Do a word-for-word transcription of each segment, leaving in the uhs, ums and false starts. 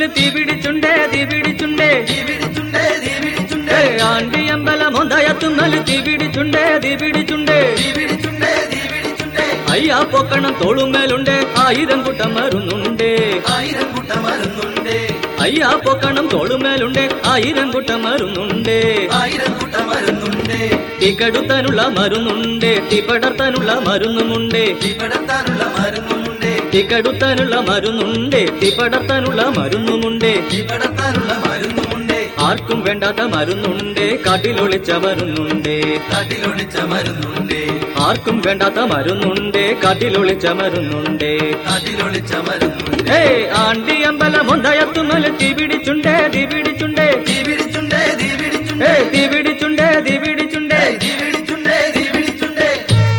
തീ പിടിച്ചുണ്ടേ തീ പിടിച്ചുണ്ടേ ആണ്ടിയമ്പലം ഒന്തയത്തുമ്മല് തീ പിടിച്ചുണ്ടേ തീ പിടിച്ചുണ്ടേ അയ്യാ പൊക്കണം തോളുമേലുണ്ട് ആയിരം കൂട്ടം മരുന്നുണ്ട് ആയിരം കൂട്ടം മരുന്നുണ്ട് അയ്യാ പൊക്കണം തോളുമേലുണ്ട് ആയിരം കൂട്ടം മരുന്നുണ്ട് ആയിരം കൂട്ടം മരുന്നുണ്ട് തീക്കടുത്താനുള്ള മരുന്നുണ്ട് തീപ്പടർത്താനുള്ള മരുന്നുമുണ്ട് തീപടർത്താനുള്ള മരുന്നുമുണ്ട് തീക്കടുത്താനുള്ള മരുന്നുണ്ട് തീപ്പടർത്താനുള്ള മരുന്നുമുണ്ട് തീപടർത്താനുള്ള മരുന്നുമുണ്ട് ആർക്കും വേണ്ടാത്ത മരുന്നുണ്ട് കാട്ടിലൊളിച്ച മരുന്നുണ്ട് കാട്ടിലൊളിച്ച മരുന്നുണ്ട് ആർക്കും വേണ്ടാത്ത മരുന്നുണ്ട് കാട്ടിലൊളിച്ച മരുന്നുണ്ട് കാട്ടിലൊളിച്ച മരുന്നുണ്ട് ഏ ആണ്ടിയമ്പലം ഒന്തയത്തുമ്മല് തീ പിടിച്ചുണ്ടേ തീ പിടിച്ചുണ്ടേ തീ പിടിച്ചുണ്ടേ തീ പിടിച്ചുണ്ടേ ഏ തീ പിടിച്ചുണ്ടേ തീ പിടിച്ചുണ്ടേ തീ പിടിച്ചുണ്ടേ തീ പിടിച്ചുണ്ടേ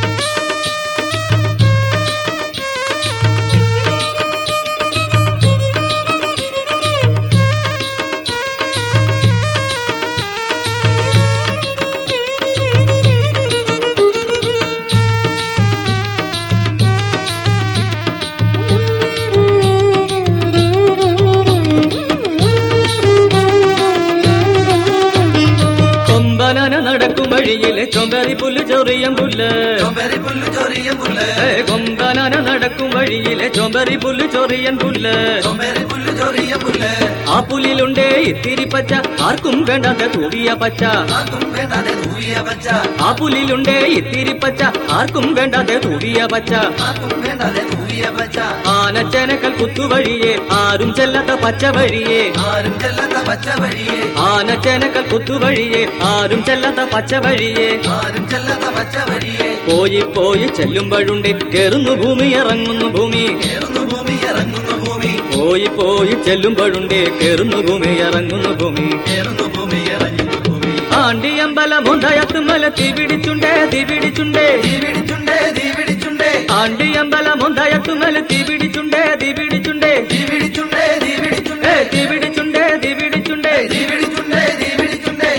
നടക്കും വഴിയിലെ ചൊമ്പരി പുല്ല് ചൊറിയം പുല്ല് ചൊമ്പരി പുല്ല് ചൊറിയം പുല്ല് കൊമ്പനാന നടക്കും വഴിയിലെ ചൊമ്പരി പുല്ല് ചൊറിയൻ പുല്ല് ചൊമ്പരി പുല്ല് ചൊറിയം പുല്ല് ആ പുല്ലിലുണ്ടേ ഇത്തിരി പച്ച ആർക്കും വേണ്ടാതെ തൂവിയ പച്ച ആർക്കും വേണ്ടാതെ തൂവിയ പച്ച ആ പുല്ലിലുണ്ടേ ഇത്തിരി പച്ച ആർക്കും വേണ്ടാതെ തൂവിയ പച്ച ആർക്കും വേണ്ടാതെ തൂവിയ പച്ച ആനച്ചനക്കൽ കുത്തുവഴിയെ ആരും ചെല്ലാത്ത പച്ച വഴിയെ ആരും ചെല്ലാത്ത പച്ച വഴിയെ ആനച്ചനക്കൽ കുത്തുവഴിയെ ആരും ചെല്ലാത്ത പച്ച വഴിയെ ആരും ചെല്ലാത്ത പച്ച വഴിയെ പോയി പോയി ചെല്ലുമ്പോഴുണ്ട് കേറുന്നു ഭൂമി ഇറങ്ങുന്നു ഭൂമി കേറുന്നു ഭൂമി ഇറങ്ങുന്നു ഭൂമി പോയി പോയി ചെല്ലുമ്പോഴുണ്ട് കേറുന്നു ഭൂമി ഇറങ്ങുന്നു ഭൂമി കേറുന്നു ഭൂമി ഇറങ്ങുന്നു ഭൂമി ആണ്ടിയമ്പലം ഒന്തയത്തുമ്മല തീ പിടിച്ചുണ്ടേ തീ പിടിച്ചുണ്ടേ തീ പിടിച്ചുണ്ടേ തീ പിടിച്ചുണ്ടേ ആണ്ടിയമ്പലം ഒന്തയത്തുമ്മല തീ പിടിച്ചുണ്ടേ തീ പിടിച്ചുണ്ടേ തീ പിടിച്ചുണ്ടേ തീ പിടിച്ചുണ്ടേ ഏ തീ പിടിച്ചുണ്ടേ തീ പിടിച്ചുണ്ടേ തീ പിടിച്ചുണ്ടേ തീ പിടിച്ചുണ്ടേ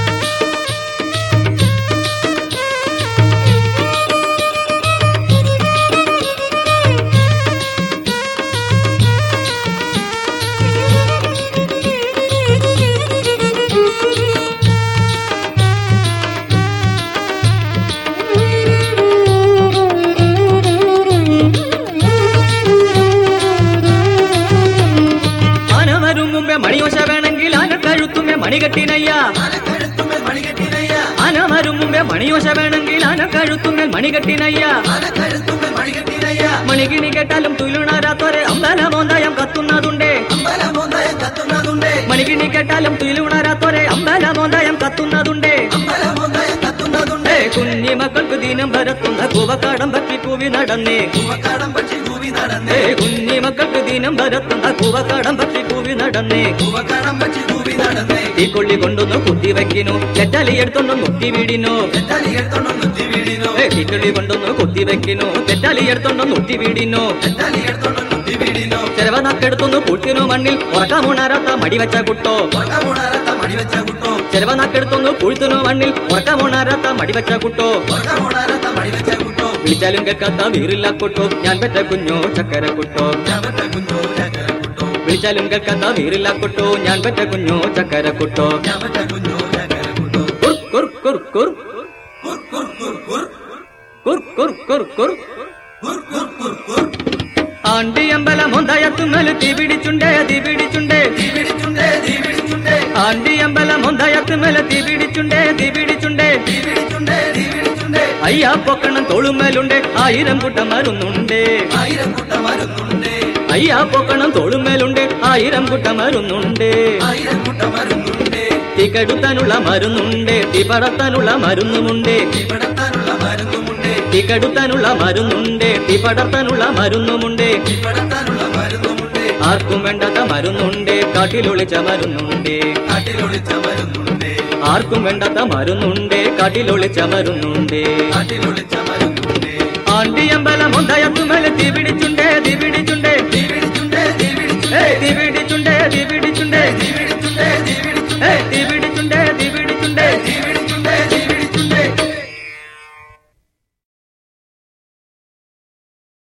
മണിയോശ വേണമെങ്കിൽ ആന കഴുത്തുമേ മണികെട്ടിനയ്യ ആനക്കഴുത്തുമേൽ മണികെട്ടിനയ്യ ആന വരും മുമ്പേ മണിയോശ വേണമെങ്കിൽ ആന കഴുത്തുമേൽ മണികെട്ടിനയ്യ ആനക്കഴുത്തുമേൽ മണികെട്ടിനയ്യ മണികിണി കേട്ടാലും തുയിലുണരാത്തോരെ അമ്പലമോന്തായം കത്തുന്നതുണ്ടേ അമ്പലമോന്തായം കത്തുന്നതുണ്ടേ മണികിണി കേട്ടാലും തുയിലുണരാത്തോരെ അമ്പലമോന്തായം കത്തുന്നതുണ്ടേ അമ്പലമോന്തായം കത്തുന്നതുണ്ടേ കുഞ്ഞി മക്കൾക്ക് ദിനം പരത്തുന്ന കൂവക്കാടം പറ്റി കൂവി നടന്നേ കൂവക്കാടം പക്ഷി കൂവി നടന്നേ കുഞ്ഞി മക്കൾക്ക് ദിനം പരത്തുന്ന കൂവക്കാടം പറ്റി കൂവി നടന്നേ കൂവക്കാടം പക്ഷി കൂവി നടന്നേ ഈ കൊള്ളി കൊണ്ടൊന്ന് കുത്തി വെക്കിനു തെറ്റാലി എടുത്തൊന്നും മുത്തി വീടിനു തെറ്റാലി എടുത്തോണ്ടൊന്ന് കുത്തി വീടിനോ തീക്കൊള്ളി കൊണ്ടൊന്ന് കുത്തി വെക്കിനു തെറ്റാലി എടുത്തൊന്നും മുത്തി വീടിനു തെറ്റാലി എടുത്തോണ്ടൊന്ന് കുത്തി വീടിനോ ചെലവനാക്കെടുത്തൊന്ന് പൂഴ്ത്തിനു മണ്ണിൽ ഉറക്കമുണരാത്ത മടിവെച്ച കുട്ടോ ഉറക്കമുണരാത്ത മടിവെച്ച കുട്ടോ ചെലവനാക്കെടുത്തൊന്ന് പൂഴ്ത്തിനു മണ്ണിൽ ഉറക്കമുണരാത്ത മടിവെച്ച കുട്ടോ ഉറക്കമുണരാത്ത മടിവെച്ച കുട്ടോ വിളിച്ചാലും കേൾക്കാത്ത വീറില്ല കുട്ടോ ഞാൻ പെറ്റ കുഞ്ഞോ ചക്കര കുട്ടോ ഞാൻ പെറ്റ കുഞ്ഞോ ചക്കര കുട്ടോ വിളിച്ചാലും കേൾക്കാത്ത വീറില്ല കുട്ടോ ഞാൻ പെറ്റ കുഞ്ഞോ ചക്കര കുട്ടോ ഞാൻ പെറ്റ കുഞ്ഞോ ചക്കര കുട്ടോ കുർ കുർ കുർ കുർ കുർ കുർ കുർ കുർ കുർ കുർ കുർ കുർ കുർ കുർ കുർ കുർ ആണ്ടിയമ്പലം ഒന്തയത്തുമ്മല് തീ പിടിച്ചുണ്ടേ തീ പിടിച്ചുണ്ടേ തീ പിടിച്ചുണ്ടേ തീ പിടിച്ചുണ്ടേ ആണ്ടിയമ്പലം ഒന്തയത്തുമ്മല് തീ പിടിച്ചുണ്ടേ തീ പിടിച്ചുണ്ടേ തീ പിടിച്ചുണ്ടേ തീ പിടിച്ചുണ്ടേ അയ്യാ പൊക്കണം തോളുമേലുണ്ട് ആയിരം കൂട്ടം മരുന്നുണ്ട് ആയിരം കൂട്ടം മരുന്നുണ്ട് അയ്യാ പൊക്കണം തോളുമേലുണ്ട് ആയിരം കൂട്ടം മരുന്നുണ്ട് ആയിരം കൂട്ടം മരുന്നുണ്ട് തീ കെടുത്താനുള്ള മരുന്നുണ്ട് തീ പടർത്താനുള്ള മരുന്നുമുണ്ട് തീപടർത്താനുള്ള മരുന്നുമുണ്ട് തീക്കടുത്താനുള്ള മരുന്നുണ്ട് തീ പടർത്താനുള്ള മരുന്നുമുണ്ട് തീപടർത്താനുള്ള മരുന്നുമുണ്ട് ആർക്കും വേണ്ടാത്ത മരുന്നുണ്ട് കാട്ടിലൊളിച്ച മരുന്നുണ്ട് കാട്ടിലൊളിച്ച മരുന്നുണ്ട് ആർക്കും വേണ്ടാത്ത മരുന്നുണ്ട് കാട്ടിലൊളിച്ച മരുന്നുണ്ട് കാട്ടിലൊളിച്ച മരുന്നുണ്ട് ആണ്ടിയമ്പലം ഒന്തയത്തുമേലെ തീ പിടിച്ചുണ്ടേ തീ പിടിച്ചു